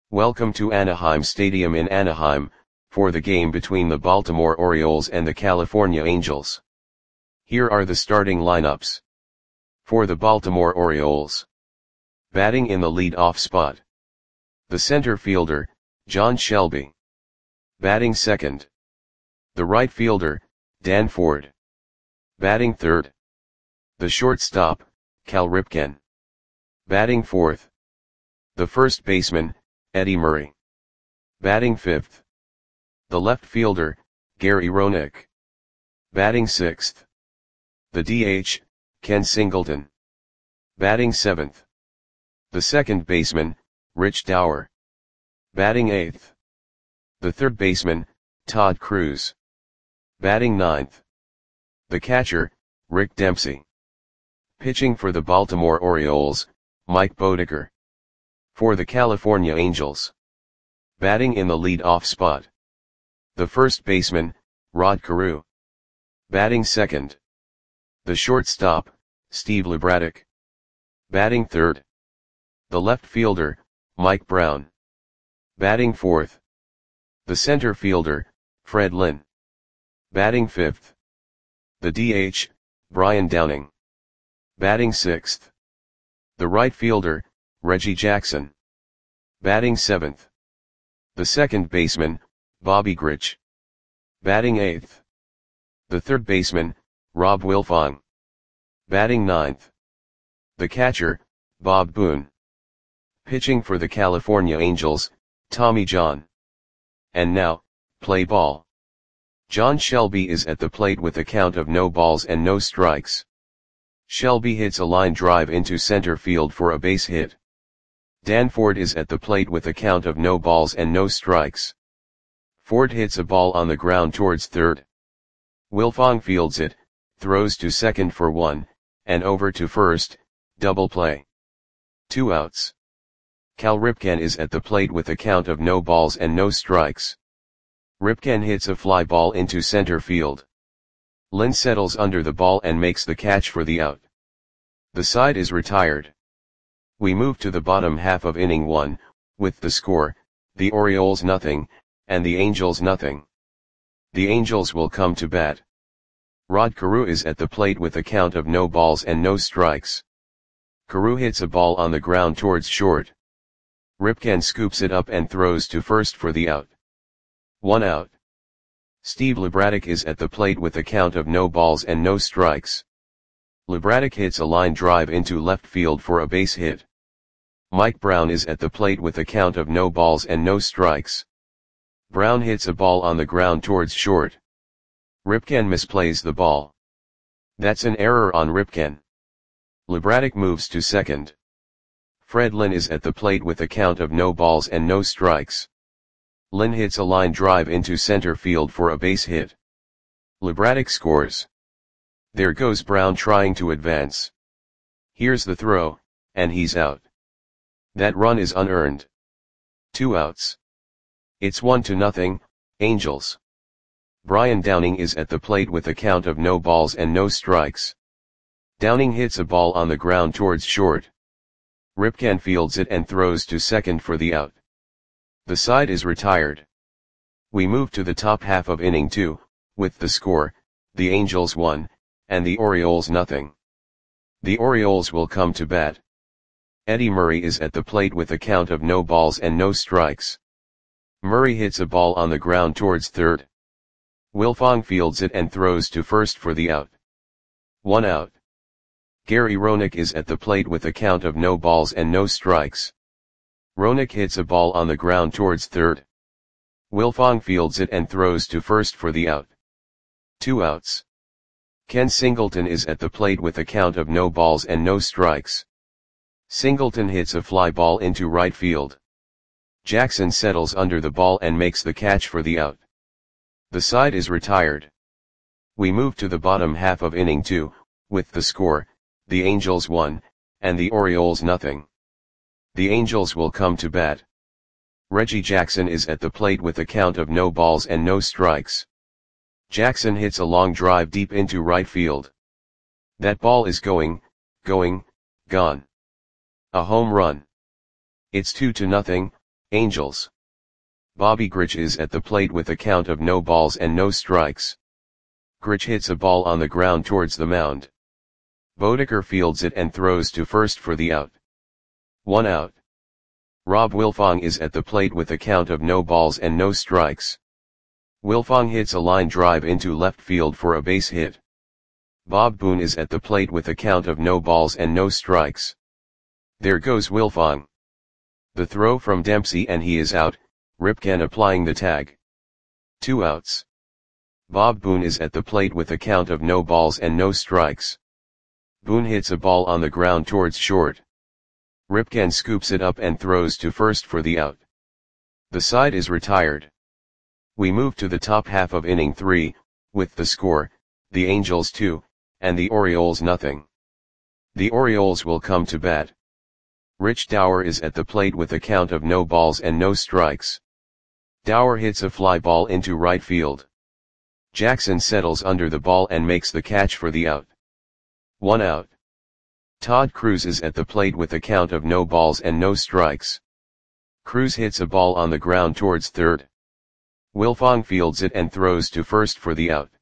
Welcome to Anaheim Stadium in Anaheim, for the game between the Baltimore Orioles and the California Angels. Here are the starting lineups. For the Baltimore Orioles. Batting in the lead-off spot. The center fielder, John Shelby. Batting second. The right fielder, Dan Ford. Batting third. The shortstop, Cal Ripken. Batting fourth. The first baseman, Eddie Murray. Batting fifth. The left fielder, Gary Roenick. Batting sixth. The DH, Ken Singleton. Batting seventh. The second baseman, Rich Dauer. Batting eighth. The third baseman, Todd Cruz. Batting ninth. The catcher, Rick Dempsey. Pitching for the Baltimore Orioles, Mike Boddicker. For the California Angels. Batting in the lead-off spot. The first baseman, Rod Carew. Batting second. The shortstop, Steve Libradek. Batting third. The left fielder, Mike Brown. Batting fourth. The center fielder, Fred Lynn. Batting fifth. The DH, Brian Downing. Batting sixth. The right fielder, Reggie Jackson. Batting seventh. The second baseman, Bobby Grich. Batting eighth. The third baseman, Rob Wilfong. Batting ninth. The catcher, Bob Boone. Pitching for the California Angels, Tommy John. And now, play ball. John Shelby is at the plate with a count of no balls and no strikes. Shelby hits a line drive into center field for a base hit. Dan Ford is at the plate with a count of no balls and no strikes. Ford hits a ball on the ground towards third. Wilfong fields it, throws to second for one, and over to first, double play. 2 outs. Cal Ripken is at the plate with a count of no balls and no strikes. Ripken hits a fly ball into center field. Lynn settles under the ball and makes the catch for the out. The side is retired. We move to the bottom half of inning 1, with the score, the Orioles nothing, and the Angels nothing. The Angels will come to bat. Rod Carew is at the plate with a count of no balls and no strikes. Carew hits a ball on the ground towards short. Ripken scoops it up and throws to first for the out. 1 out. Steve Libradek is at the plate with a count of no balls and no strikes. Libradek hits a line drive into left field for a base hit. Mike Brown is at the plate with a count of no balls and no strikes. Brown hits a ball on the ground towards short. Ripken misplays the ball. That's an error on Ripken. Libradek moves to second. Fred Lynn is at the plate with a count of no balls and no strikes. Lynn hits a line drive into center field for a base hit. Libradek scores. There goes Brown trying to advance. Here's the throw, and he's out. That run is unearned. 2 outs. It's 1-0, Angels. Brian Downing is at the plate with a count of no balls and no strikes. Downing hits a ball on the ground towards short. Ripken fields it and throws to second for the out. The side is retired. We move to the top half of inning 2, with the score, the Angels 1, and the Orioles nothing. The Orioles will come to bat. Eddie Murray is at the plate with a count of no balls and no strikes. Murray hits a ball on the ground towards third. Wilfong fields it and throws to first for the out. 1 out. Gary Roenick is at the plate with a count of no balls and no strikes. Roenick hits a ball on the ground towards third. Wilfong fields it and throws to first for the out. 2 outs. Ken Singleton is at the plate with a count of no balls and no strikes. Singleton hits a fly ball into right field. Jackson settles under the ball and makes the catch for the out. The side is retired. We move to the bottom half of inning 2, with the score, the Angels 1, and the Orioles nothing. The Angels will come to bat. Reggie Jackson is at the plate with a count of no balls and no strikes. Jackson hits a long drive deep into right field. That ball is gone. A home run. It's 2-0, Angels. Bobby Grich is at the plate with a count of no balls and no strikes. Grich hits a ball on the ground towards the mound. Bodeker fields it and throws to first for the out. 1 out. Rob Wilfong is at the plate with a count of no balls and no strikes. Wilfong hits a line drive into left field for a base hit. Bob Boone is at the plate with a count of no balls and no strikes. There goes Wilfong. The throw from Dempsey and he is out, Ripken applying the tag. 2 outs. Bob Boone is at the plate with a count of no balls and no strikes. Boone hits a ball on the ground towards short. Ripken scoops it up and throws to first for the out. The side is retired. We move to the top half of inning 3, with the score, the Angels 2, and the Orioles nothing. The Orioles will come to bat. Rich Dower is at the plate with a count of no balls and no strikes. Dower hits a fly ball into right field. Jackson settles under the ball and makes the catch for the out. 1 out. Todd Cruz is at the plate with a count of no balls and no strikes. Cruz hits a ball on the ground towards third. Wilfong fields it and throws to first for the out.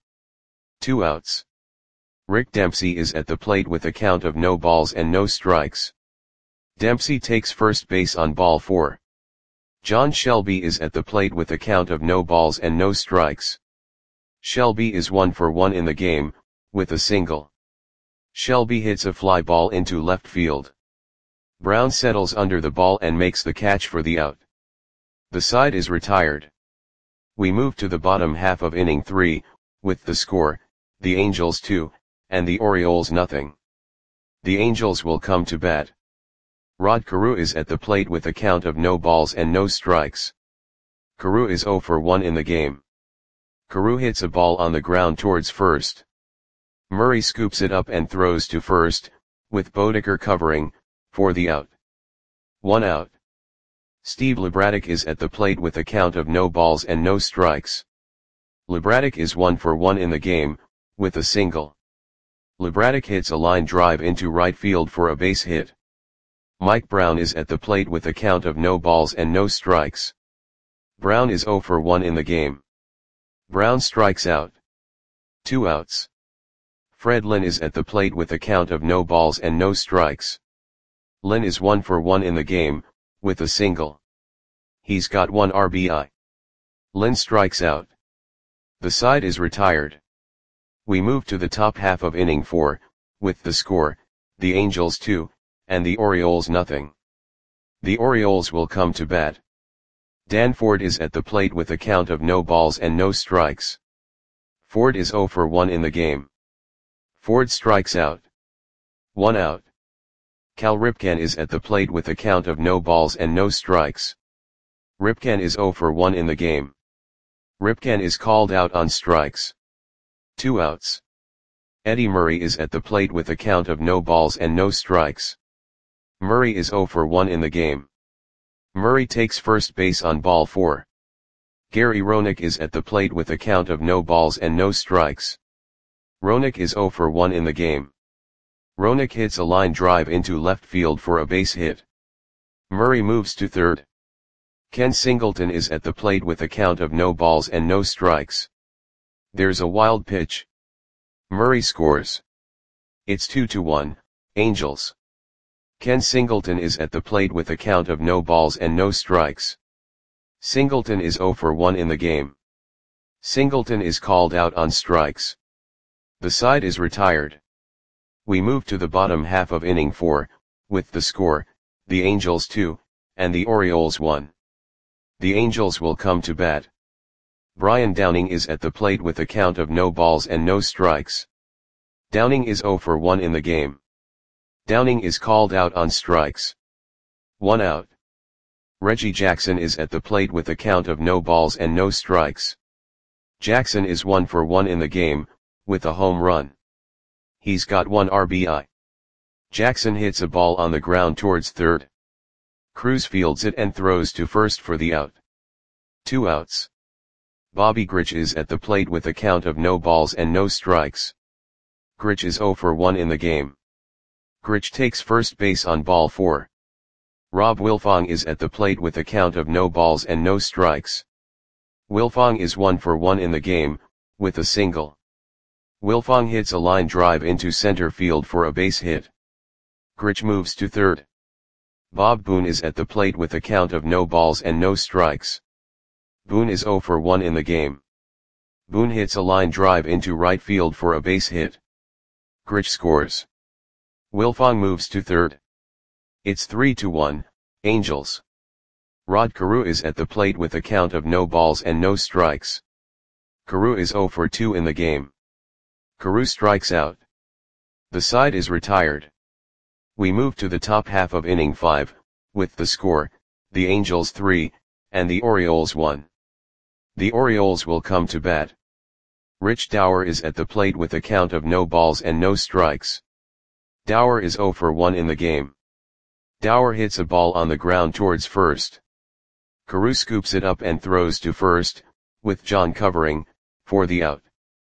2 outs. Rick Dempsey is at the plate with a count of no balls and no strikes. Dempsey takes first base on ball 4. John Shelby is at the plate with a count of no balls and no strikes. Shelby is 1 for 1 in the game, with a single. Shelby hits a fly ball into left field. Brown settles under the ball and makes the catch for the out. The side is retired. We move to the bottom half of inning 3, with the score, the Angels 2, and the Orioles nothing. The Angels will come to bat. Rod Carew is at the plate with a count of no balls and no strikes. Carew is 0 for 1 in the game. Carew hits a ball on the ground towards first. Murray scoops it up and throws to first, with Bodeker covering, for the out. 1 out. Steve Lebradek is at the plate with a count of no balls and no strikes. Lebradek is 1 for 1 in the game, with a single. Lebradek hits a line drive into right field for a base hit. Mike Brown is at the plate with a count of no balls and no strikes. Brown is 0 for 1 in the game. Brown strikes out. 2 outs. Fred Lynn is at the plate with a count of no balls and no strikes. Lynn is 1 for 1 in the game, with a single. He's got 1 RBI. Lynn strikes out. The side is retired. We move to the top half of inning 4, with the score, the Angels 2, and the Orioles nothing. The Orioles will come to bat. Dan Ford is at the plate with a count of no balls and no strikes. Ford is 0 for 1 in the game. Ford strikes out. 1 out. Cal Ripken is at the plate with a count of no balls and no strikes. Ripken is 0 for 1 in the game. Ripken is called out on strikes. 2 outs. Eddie Murray is at the plate with a count of no balls and no strikes. Murray is 0 for 1 in the game. Murray takes first base on ball 4. Gary Roenick is at the plate with a count of no balls and no strikes. Roenick is 0 for 1 in the game. Roenick hits a line drive into left field for a base hit. Murray moves to third. Ken Singleton is at the plate with a count of no balls and no strikes. There's a wild pitch. Murray scores. It's 2-1, Angels. Ken Singleton is at the plate with a count of no balls and no strikes. Singleton is 0 for 1 in the game. Singleton is called out on strikes. The side is retired. We move to the bottom half of inning 4, with the score, the Angels 2, and the Orioles 1. The Angels will come to bat. Brian Downing is at the plate with a count of no balls and no strikes. Downing is 0 for 1 in the game. Downing is called out on strikes. 1 out. Reggie Jackson is at the plate with a count of no balls and no strikes. Jackson is 1 for 1 in the game, with a home run. He's got 1 RBI. Jackson hits a ball on the ground towards third. Cruz fields it and throws to first for the out. 2 outs. Bobby Grich is at the plate with a count of no balls and no strikes. Grich is 0 for 1 in the game. Grich takes first base on ball 4. Rob Wilfong is at the plate with a count of no balls and no strikes. Wilfong is 1 for 1 in the game, with a single. Wilfong hits a line drive into center field for a base hit. Grich moves to third. Bob Boone is at the plate with a count of no balls and no strikes. Boone is 0 for 1 in the game. Boone hits a line drive into right field for a base hit. Grich scores. Wilfong moves to third. It's 3-1, Angels. Rod Carew is at the plate with a count of no balls and no strikes. Carew is 0 for 2 in the game. Carew strikes out. The side is retired. We move to the top half of inning 5, with the score, the Angels 3, and the Orioles 1. The Orioles will come to bat. Rich Dower is at the plate with a count of no balls and no strikes. Dower is 0 for 1 in the game. Dower hits a ball on the ground towards first. Carew scoops it up and throws to first, with John covering, for the out.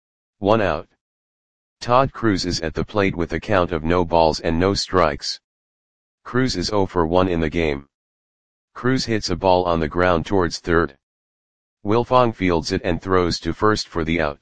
1 out. Todd Cruz is at the plate with a count of no balls and no strikes. Cruz is 0 for 1 in the game. Cruz hits a ball on the ground towards third. Wilfong fields it and throws to first for the out.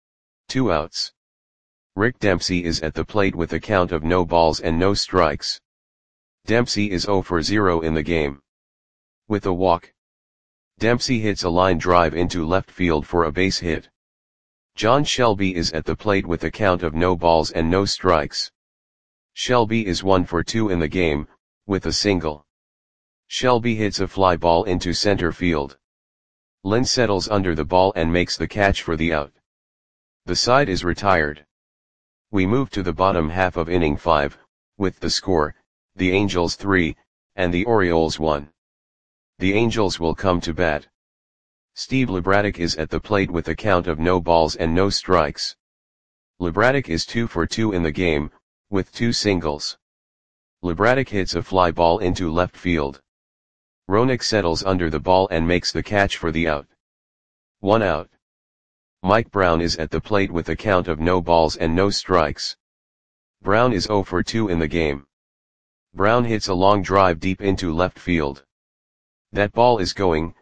2 outs. Rick Dempsey is at the plate with a count of no balls and no strikes. Dempsey is 0 for 0 in the game. With a walk. Dempsey hits a line drive into left field for a base hit. John Shelby is at the plate with a count of no balls and no strikes. Shelby is 1 for 2 in the game, with a single. Shelby hits a fly ball into center field. Lynn settles under the ball and makes the catch for the out. The side is retired. We move to the bottom half of inning 5, with the score, the Angels 3, and the Orioles 1. The Angels will come to bat. Steve LeBraddock is at the plate with a count of no balls and no strikes. LeBraddock is 2 for 2 in the game, with 2 singles. LeBraddock hits a fly ball into left field. Roenick settles under the ball and makes the catch for the out. 1 out. Mike Brown is at the plate with a count of no balls and no strikes. Brown is 0 for 2 in the game. Brown hits a long drive deep into left field. That ball is gone.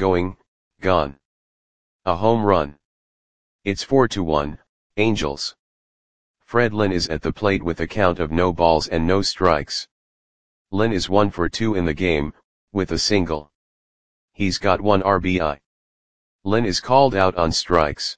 A home run. It's 4-1, Angels. Fred Lynn is at the plate with a count of no balls and no strikes. Lynn is 1 for 2 in the game, with a single. He's got 1 RBI. Lynn is called out on strikes.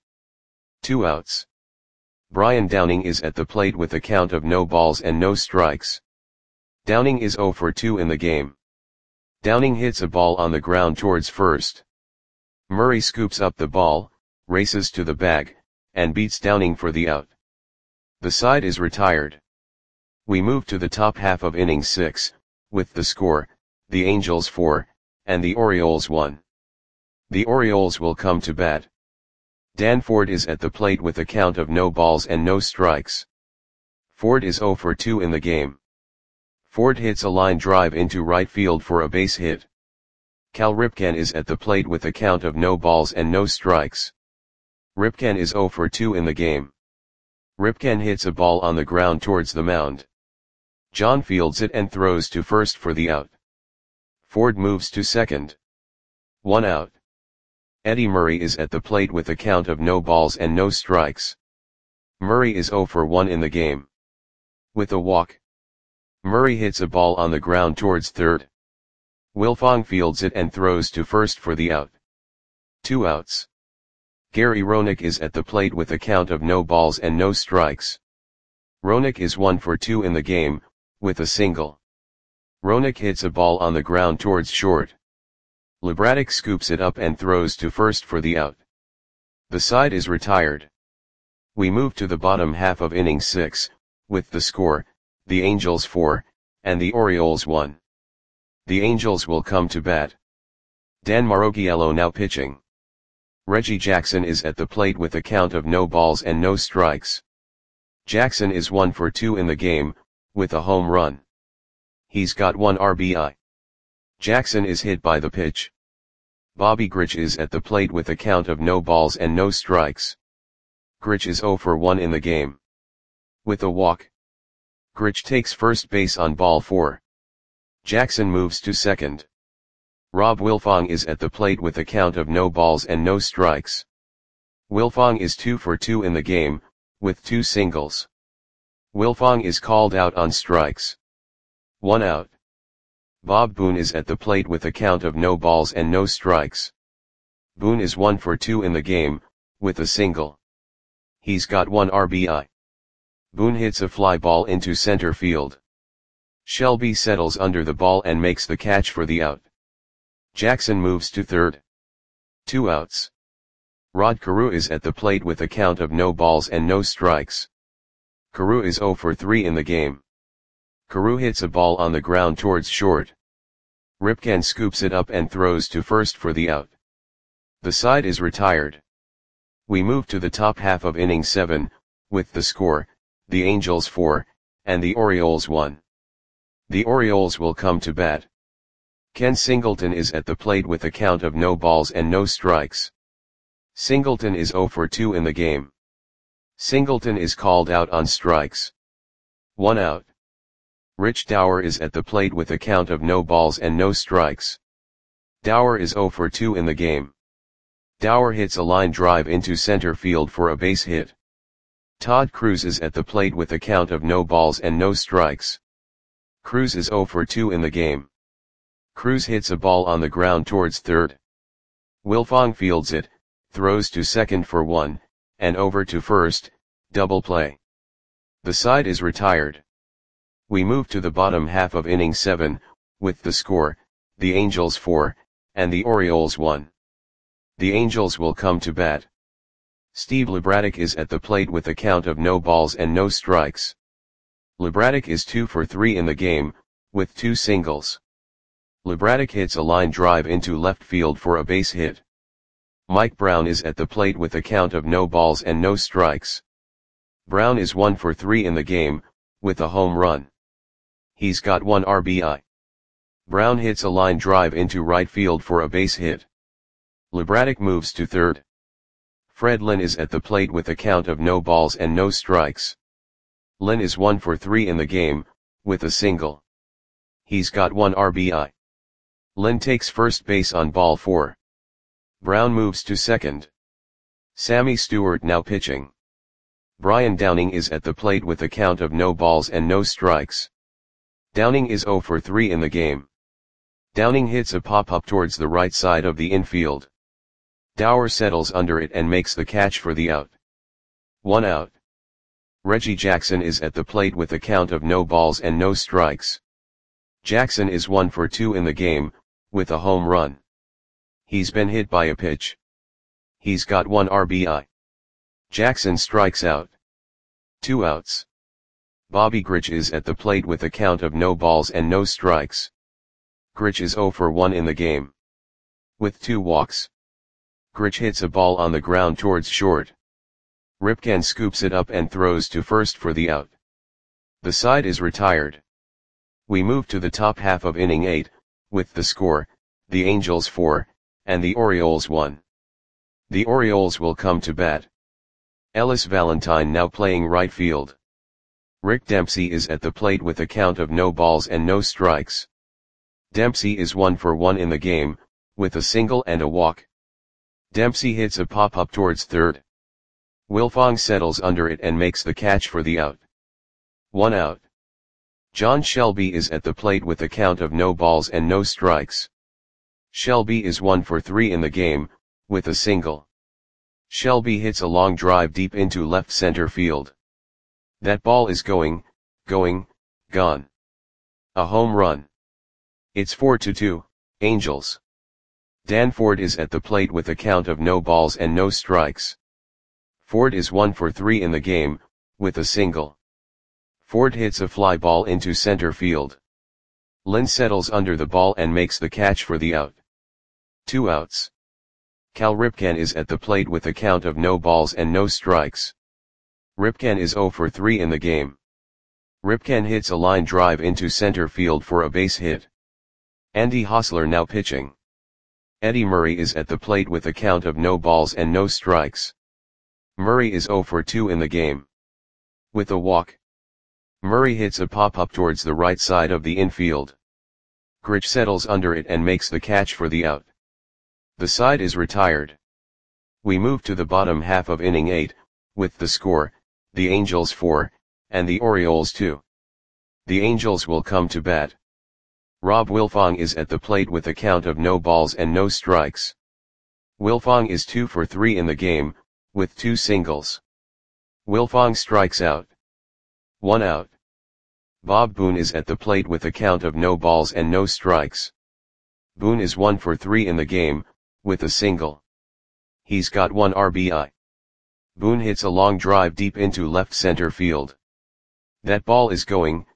2 outs. Brian Downing is at the plate with a count of no balls and no strikes. Downing is 0 for 2 in the game. Downing hits a ball on the ground towards first. Murray scoops up the ball, races to the bag, and beats Downing for the out. The side is retired. We move to the top half of inning 6, with the score, the Angels 4, and the Orioles 1. The Orioles will come to bat. Dan Ford is at the plate with a count of no balls and no strikes. Ford is 0 for 2 in the game. Ford hits a line drive into right field for a base hit. Cal Ripken is at the plate with a count of no balls and no strikes. Ripken is 0 for 2 in the game. Ripken hits a ball on the ground towards the mound. John fields it and throws to first for the out. Ford moves to second. 1 out. Eddie Murray is at the plate with a count of no balls and no strikes. Murray is 0 for 1 in the game. With a walk. Murray hits a ball on the ground towards third. Wilfong fields it and throws to first for the out. 2 outs. Gary Roenick is at the plate with a count of no balls and no strikes. Roenick is 1 for 2 in the game, with a single. Roenick hits a ball on the ground towards short. LeBraddock scoops it up and throws to first for the out. The side is retired. We move to the bottom half of inning 6, with the score, the Angels 4, and the Orioles 1. The Angels will come to bat. Dan Maroghiello now pitching. Reggie Jackson is at the plate with a count of no balls and no strikes. Jackson is 1 for 2 in the game, with a home run. He's got 1 RBI. Jackson is hit by the pitch. Bobby Grich is at the plate with a count of no balls and no strikes. Grich is 0 for 1 in the game. With a walk. Grich takes first base on ball 4. Jackson moves to second. Rob Wilfong is at the plate with a count of no balls and no strikes. Wilfong is 2 for 2 in the game, with 2 singles. Wilfong is called out on strikes. 1 out. Bob Boone is at the plate with a count of no balls and no strikes. Boone is 1 for 2 in the game, with a single. He's got 1 RBI. Boone hits a fly ball into center field. Shelby settles under the ball and makes the catch for the out. Jackson moves to third. 2 outs. Rod Carew is at the plate with a count of no balls and no strikes. Carew is 0 for 3 in the game. Carew hits a ball on the ground towards short. Ripken scoops it up and throws to first for the out. The side is retired. We move to the top half of inning 7, with the score, the Angels 4, and the Orioles 1. The Orioles will come to bat. Ken Singleton is at the plate with a count of no balls and no strikes. Singleton is 0 for 2 in the game. Singleton is called out on strikes. 1 out. Rich Dower is at the plate with a count of no balls and no strikes. Dower is 0 for 2 in the game. Dower hits a line drive into center field for a base hit. Todd Cruz is at the plate with a count of no balls and no strikes. Cruz is 0 for 2 in the game. Cruz hits a ball on the ground towards third. Wilfong fields it, throws to second for 1, and over to first, double play. The side is retired. We move to the bottom half of inning 7, with the score, the Angels 4, and the Orioles 1. The Angels will come to bat. Steve LeBraddock is at the plate with a count of no balls and no strikes. LeBraddock is 2 for 3 in the game, with 2 singles. LeBraddock hits a line drive into left field for a base hit. Mike Brown is at the plate with a count of no balls and no strikes. Brown is 1 for 3 in the game, with a home run. He's got 1 RBI. Brown hits a line drive into right field for a base hit. LeBraddock moves to third. Fred Lynn is at the plate with a count of no balls and no strikes. Lynn is 1 for 3 in the game, with a single. He's got 1 RBI. Lynn takes first base on ball 4. Brown moves to second. Sammy Stewart now pitching. Brian Downing is at the plate with a count of no balls and no strikes. Downing is 0 for 3 in the game. Downing hits a pop-up towards the right side of the infield. Dower settles under it and makes the catch for the out. 1 out. Reggie Jackson is at the plate with a count of no balls and no strikes. Jackson is 1 for 2 in the game, with a home run. He's been hit by a pitch. He's got 1 RBI. Jackson strikes out. 2 outs. Bobby Grich is at the plate with a count of no balls and no strikes. Grich is 0 for 1 in the game. With 2 walks. Grich hits a ball on the ground towards short. Ripken scoops it up and throws to first for the out. The side is retired. We move to the top half of inning 8, with the score, the Angels 4, and the Orioles 1. The Orioles will come to bat. Ellis Valentine now playing right field. Rick Dempsey is at the plate with a count of no balls and no strikes. Dempsey is 1 for 1 in the game, with a single and a walk. Dempsey hits a pop-up towards third. Wilfong settles under it and makes the catch for the out. 1 out. John Shelby is at the plate with a count of no balls and no strikes. Shelby is 1 for 3 in the game, with a single. Shelby hits a long drive deep into left center field. That ball is gone. A home run. It's 4-2, Angels. Dan Ford is at the plate with a count of no balls and no strikes. Ford is 1 for 3 in the game, with a single. Ford hits a fly ball into center field. Lynn settles under the ball and makes the catch for the out. 2 outs. Cal Ripken is at the plate with a count of no balls and no strikes. Ripken is 0 for 3 in the game. Ripken hits a line drive into center field for a base hit. Andy Hosler now pitching. Eddie Murray is at the plate with a count of no balls and no strikes. Murray is 0 for 2 in the game. With a walk. Murray hits a pop-up towards the right side of the infield. Grich settles under it and makes the catch for the out. The side is retired. We move to the bottom half of inning 8, with the score, the Angels 4, and the Orioles 2. The Angels will come to bat. Rob Wilfong is at the plate with a count of no balls and no strikes. Wilfong is 2 for 3 in the game, with 2 singles. Wilfong strikes out. 1 out. Bob Boone is at the plate with a count of no balls and no strikes. Boone is 1 for 3 in the game, with a single. He's got 1 RBI. Boone hits a long drive deep into left center field. That ball is gone.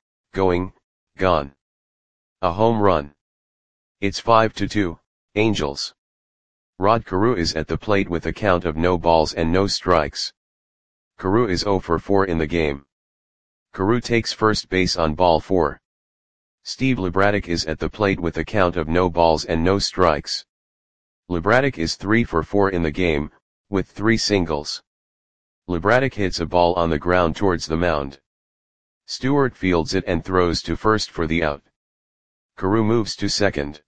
A home run. It's 5-2, Angels. Rod Carew is at the plate with a count of no balls and no strikes. Carew is 0 for 4 in the game. Carew takes first base on ball 4. Steve LeBraddock is at the plate with a count of no balls and no strikes. LeBraddock is 3 for 4 in the game, with 3 singles. LeBraddock hits a ball on the ground towards the mound. Stewart fields it and throws to first for the out. Carew moves to second.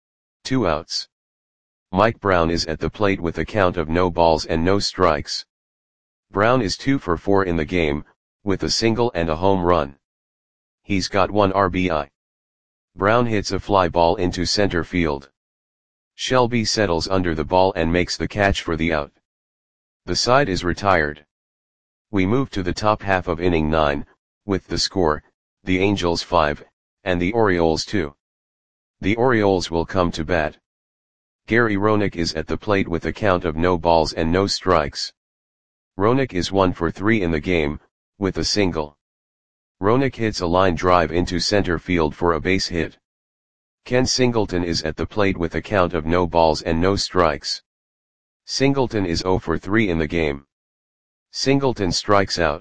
2 outs. Mike Brown is at the plate with a count of no balls and no strikes. Brown is 2 for 4 in the game, with a single and a home run. He's got 1 RBI. Brown hits a fly ball into center field. Shelby settles under the ball and makes the catch for the out. The side is retired. We move to the top half of inning 9, with the score, the Angels 5, and the Orioles 2. The Orioles will come to bat. Gary Roenick is at the plate with a count of no balls and no strikes. Roenick is 1 for 3 in the game, with a single. Roenick hits a line drive into center field for a base hit. Ken Singleton is at the plate with a count of no balls and no strikes. Singleton is 0 for 3 in the game. Singleton strikes out.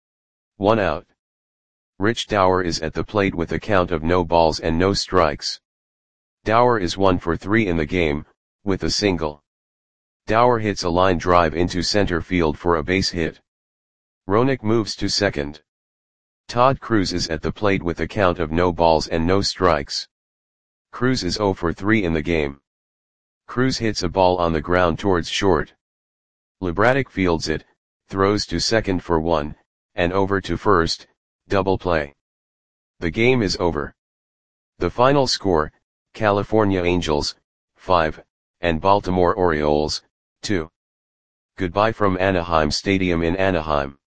1 out. Rich Dower is at the plate with a count of no balls and no strikes. Dower is 1 for 3 in the game, with a single. Dower hits a line drive into center field for a base hit. Roenick moves to second. Todd Cruz is at the plate with a count of no balls and no strikes. Cruz is 0 for 3 in the game. Cruz hits a ball on the ground towards short. LeBraddock fields it, throws to second for 1, and over to first, double play. The game is over. The final score, California Angels, 5, and Baltimore Orioles, 2. Goodbye from Anaheim Stadium in Anaheim.